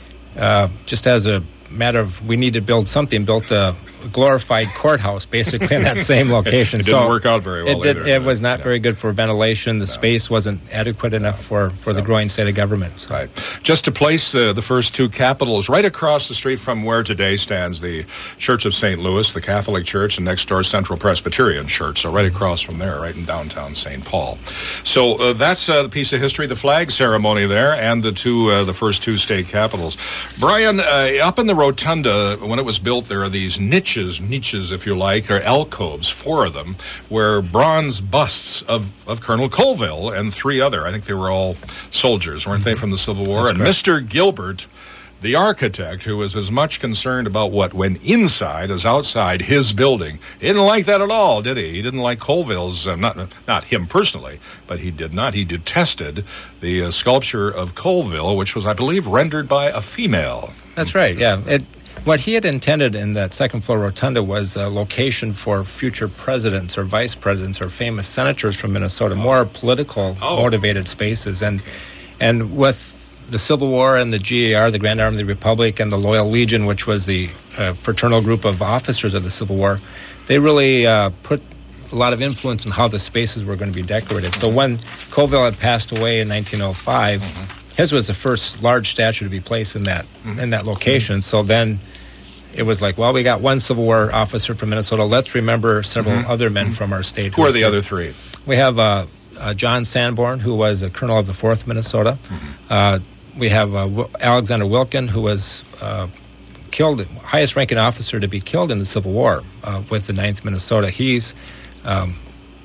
uh, just as a matter of we need to build something, built a glorified courthouse basically in that same location. It didn't So work out very well It, did, either, it but, was not yeah. very good for ventilation. The space wasn't adequate enough for, for the growing state of government. So. Right. Just to place uh, the first two capitals right across the street from where today stands the Church of Saint Louis, the Catholic Church, and next door Central Presbyterian Church. So right across from there, right in downtown Saint Paul. So uh, that's uh, the piece of history, the flag ceremony there, and the two, uh, the first two state capitals. Brian, uh, up in the rotunda, when it was built, there are these niche niches, niches, if you like, or alcoves, four of them, were bronze busts of, of Colonel Colville and three other. I think they were all soldiers, weren't they, from the Civil War? That's and correct. Mister Gilbert, the architect, who was as much concerned about what went inside as outside his building, he didn't like that at all, did he? He didn't like Colville's, uh, not not him personally, but he did not. He detested the uh, sculpture of Colville, which was, I believe, rendered by a female. That's right, yeah. It, what he had intended in that second floor rotunda was a location for future presidents or vice presidents or famous senators from Minnesota, more political Oh. motivated spaces. And and with the Civil War and the G A R, the Grand Army of the Republic, and the Loyal Legion, which was the uh, fraternal group of officers of the Civil War, they really uh, put a lot of influence on how the spaces were going to be decorated. So when Colville had passed away in nineteen oh five, mm-hmm. his was the first large statue to be placed in that mm-hmm. in that location. Mm-hmm. So then it was like, well, we got one Civil War officer from Minnesota. Let's remember several mm-hmm. other men mm-hmm. from our state. Who are the other three? We have uh, uh, John Sanborn, who was a colonel of the fourth Minnesota. Mm-hmm. Uh, we have uh, w- Alexander Wilkin, who was uh, killed, highest ranking officer to be killed in the Civil War uh, with the ninth Minnesota. He's um,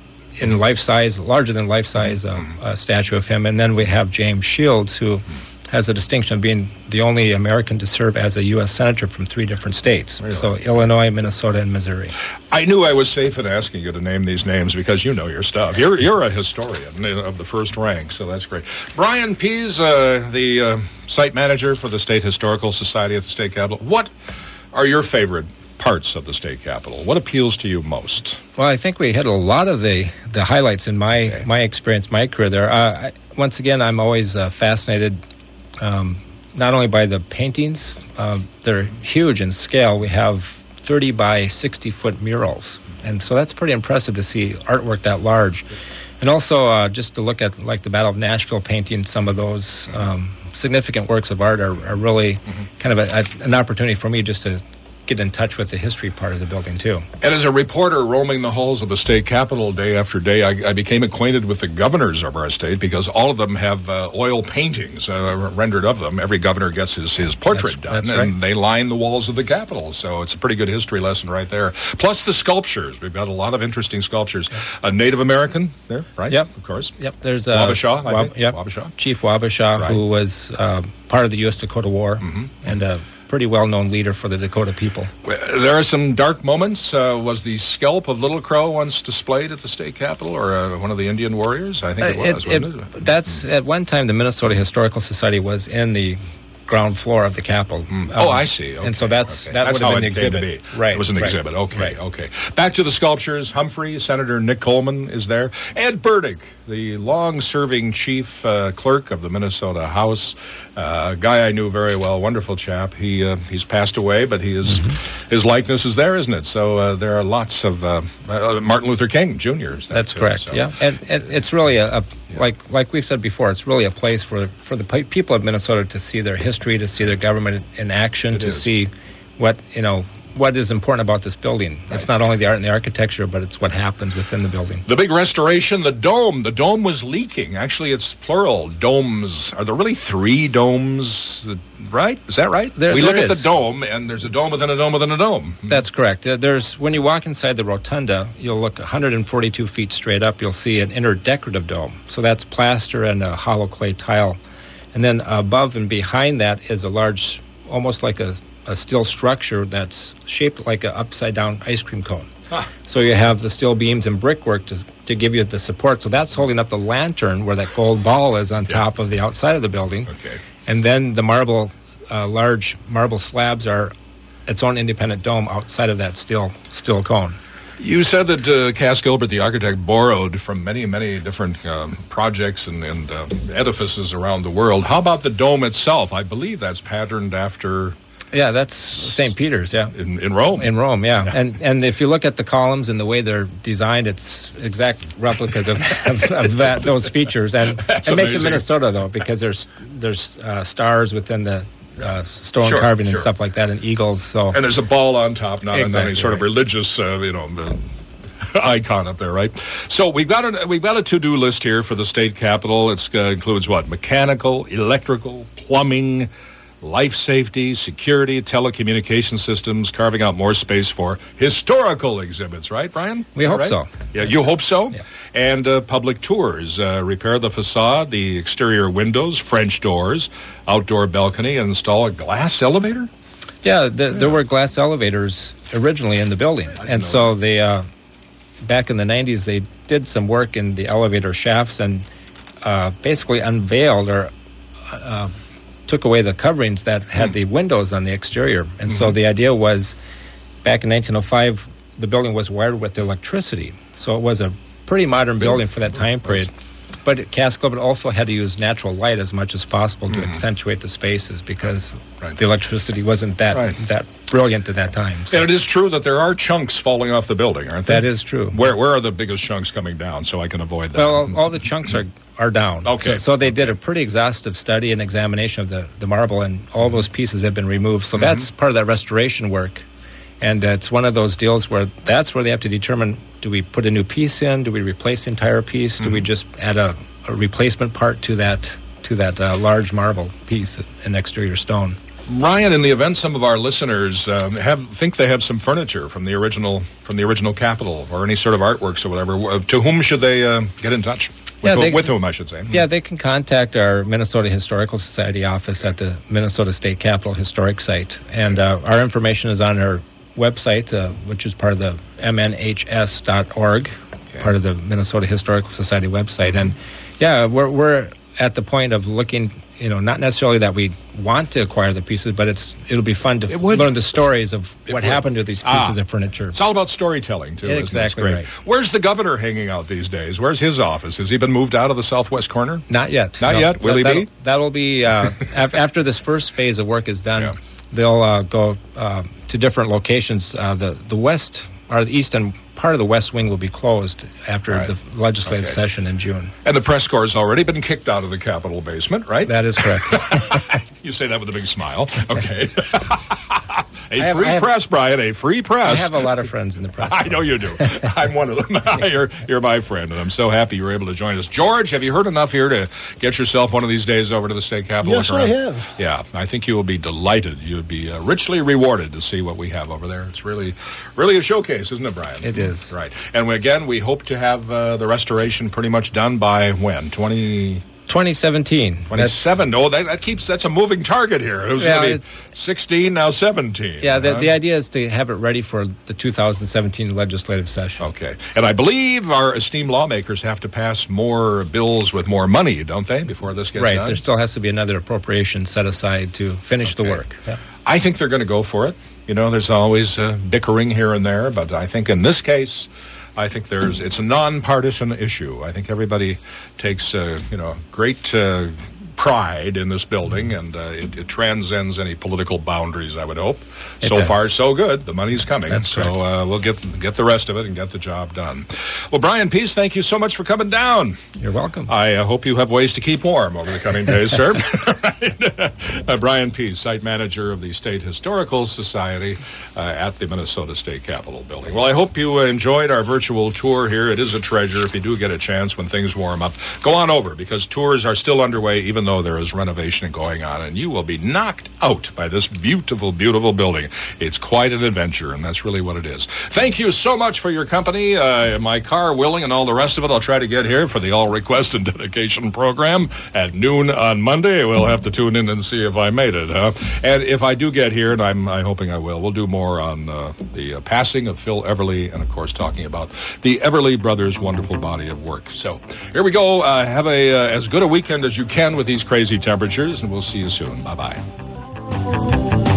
in life-size, larger than life-size um, uh, statue of him. And then we have James Shields, who has the distinction of being the only American to serve as a U S senator from three different states. Really? So Illinois, Minnesota, and Missouri. I knew I was safe in asking you to name these names because you know your stuff. You're you're a historian of the first rank, so that's great. Brian Pease, uh, the uh, site manager for the State Historical Society at the State Capitol. What are your favorite parts of the State Capitol? What appeals to you most? Well, I think we hit a lot of the, the highlights in my, okay. my experience, my career there. Uh, I, once again, I'm always uh, fascinated Um, not only by the paintings, uh, they're huge in scale. We have thirty by sixty foot murals, and so that's pretty impressive to see artwork that large. And also uh, just to look at like the Battle of Nashville painting, some of those um, significant works of art are, are really mm-hmm. kind of a, a, an opportunity for me just to get in touch with the history part of the building too. And as a reporter roaming the halls of the state capitol day after day, I, I became acquainted with the governors of our state because all of them have uh, oil paintings uh, rendered of them. Every governor gets his, his portrait that's, done, that's and right. they line the walls of the capitol. So it's a pretty good history lesson right there. Plus the sculptures. We've got a lot of interesting sculptures. A Native American there, right? Yep. Of course. Yep. There's uh, Wabasha, I Wab- think. Yep. Wabasha. Chief Wabasha, Right. who was uh, part of the U S Dakota War Mm-hmm. and a pretty well-known leader for the Dakota people. There are some dark moments. Uh, was the scalp of Little Crow once displayed at the state capitol, or uh, one of the Indian warriors? I think it was, Uh, it, wasn't it, it? That's at one time the Minnesota Historical Society was in the ground floor of the Capitol. Mm. Um, oh, I see. Okay. And so that's okay. that that's would have how been the it came exhibit. to be. Right. It was an right, exhibit. Okay. Right. Okay. Back to the sculptures. Humphrey, Senator Nick Coleman is there. Ed Burdick, the long-serving chief uh, clerk of the Minnesota House, uh, a guy I knew very well, wonderful chap. He uh, he's passed away, but he is mm-hmm. his likeness is there, isn't it? So uh, there are lots of uh, uh, Martin Luther King Junior Is that That's too, correct. so. Yeah, and, and it's really a, a Yeah. like like we've said before, it's really a place for for the pe- people of Minnesota to see their history, to see their government in action, It to is. see what you know what is important about this building. Right. It's not only the art and the architecture, but it's what happens within the building. The big restoration, the dome. The dome was leaking. Actually, it's plural. Domes. Are there really three domes? Right? Is that right? There- we there look at is. the dome, and there's a dome within a dome within a dome. That's correct. Uh, there's when you walk inside the rotunda, you'll look one hundred forty-two feet straight up. You'll see an inner decorative dome. So that's plaster and a hollow clay tile, and then above and behind that is a large, almost like a, a steel structure that's shaped like an upside down ice cream cone. Huh. So you have the steel beams and brickwork to to give you the support. So that's holding up the lantern where that gold ball is on Yeah. top of the outside of the building. Okay. And then the marble, uh, large marble slabs are its own independent dome outside of that steel steel cone. You said that uh, Cass Gilbert, the architect, borrowed from many, many different um, projects and, and uh, edifices around the world. How about the dome itself? I believe that's patterned after... Yeah, that's Saint Peter's, yeah. In, in Rome. In Rome, yeah. Yeah. And and if you look at the columns and the way they're designed, it's exact replicas of, of, of that those features. And That's it makes it amazing. Minnesota, though, because there's there's uh, stars within the uh, stone Sure, carving sure. and stuff like that, and eagles. So And there's a ball on top, not, Exactly not any sort of right. religious, uh, you know, uh, icon up there, right? So we've got a we've got a to-do list here for the state capitol. It uh, includes what? Mechanical, electrical, plumbing, life safety, security, telecommunication systems, carving out more space for historical exhibits, right, Brian? We Is that hope right? so. Yeah, you hope so? Yeah. And uh, public tours, uh, repair the facade, the exterior windows, French doors, outdoor balcony, and install a glass elevator? Yeah, the, there were glass elevators originally in the building. And so they, uh, back in the nineties, they did some work in the elevator shafts and uh, basically unveiled or uh, took away the coverings that had mm. the windows on the exterior. And mm-hmm. so the idea was, back in nineteen oh five, the building was wired with electricity. So it was a pretty modern building for that time period. But Catskill also had to use natural light as much as possible to mm. accentuate the spaces because right. the electricity wasn't that right. that brilliant at that time. So. And it is true that there are chunks falling off the building, aren't there? That is true. Where where are the biggest chunks coming down so I can avoid that? Well, all the chunks are, are down. Okay. So, so they did a pretty exhaustive study and examination of the, the marble, and all those pieces have been removed. So mm-hmm. that's part of that restoration work. And uh, it's one of those deals where that's where they have to determine, do we put a new piece in? Do we replace the entire piece? Mm-hmm. Do we just add a, a replacement part to that to that uh, large marble piece, an exterior stone? Ryan, in the event some of our listeners um, have think they have some furniture from the original from the original Capitol or any sort of artworks or whatever, uh, to whom should they uh, get in touch? With, yeah, whom, they, with whom, I should say. Yeah, they can contact our Minnesota Historical Society office at the Minnesota State Capitol Historic Site. And uh, our information is on our website, uh, which is part of the M N H S dot org, okay. part of the Minnesota Historical Society website. And yeah, we're we're at the point of looking, you know, not necessarily that we want to acquire the pieces, but it's it'll be fun to learn the stories of It what would. happened to these pieces Ah. of furniture. It's all about storytelling, too. Yeah, isn't it? exactly It's great. right. Where's the governor hanging out these days? Where's his office? Has he been moved out of the southwest corner? Not yet. Not No, yet? Will that, he that'll, be? That'll be, uh, af- after this first phase of work is done, Yeah. they'll uh, go uh, to different locations. Uh, the, the west, or the east and part of the west wing will be closed after Right. the legislative Okay. session in June. And the press corps has already been kicked out of the Capitol basement, right? That is correct. You say that with a big smile. Okay. a I have- free I have- press, Brian, a free press. I have a lot of friends in the press. I know you do. I'm one of them. you're, you're my friend, and I'm so happy you were able to join us. George, have you heard enough here to get yourself one of these days over to the state capitol? Yes, I have. Yeah, I think you will be delighted. You'd be uh, richly rewarded to see what we have over there. It's really, really a showcase, isn't it, Brian? It is. Right. And we, again, we hope to have uh, the restoration pretty much done by when? twenty twenty seventeen. twenty-seven. Oh, that, that keeps, that's a moving target here. It was Yeah, going to be sixteen, now seventeen. Yeah, the, huh? the idea is to have it ready for the two thousand seventeen legislative session. Okay. And I believe our esteemed lawmakers have to pass more bills with more money, don't they, before this gets Right, done? there still has to be another appropriation set aside to finish the Okay. work. Yeah. I think they're going to go for it. You know, there's always uh, bickering here and there, but I think in this case, I think there's it's a nonpartisan issue. I think everybody takes, uh, you know, great uh, pride in this building, and uh, it, it transcends any political boundaries, I would hope. It So does. far, so good. The money's coming, That's so correct. uh, we'll get get the rest of it and get the job done. Well, Brian Peace, thank you so much for coming down. You're welcome. I uh, hope you have ways to keep warm over the coming days, sir. Right. uh, Brian Peace, site manager of the State Historical Society uh, at the Minnesota State Capitol building. Well, I hope you uh, enjoyed our virtual tour here. It is a treasure. If you do get a chance when things warm up, go on over, because tours are still underway, even though there is renovation going on, and you will be knocked out by this beautiful, beautiful building. It's quite an adventure, and that's really what it is. Thank you so much for your company. Uh, my car willing and all the rest of it, I'll try to get here for the All Request and Dedication program at noon on Monday. We'll have to tune in and see if I made it, huh? And if I do get here, and I'm, I'm hoping I will, we'll do more on uh, the uh, passing of Phil Everly, and of course talking about the Everly brothers' wonderful body of work. So here we go. Uh, have a uh, as good a weekend as you can with these crazy temperatures, and we'll see you soon. Bye-bye.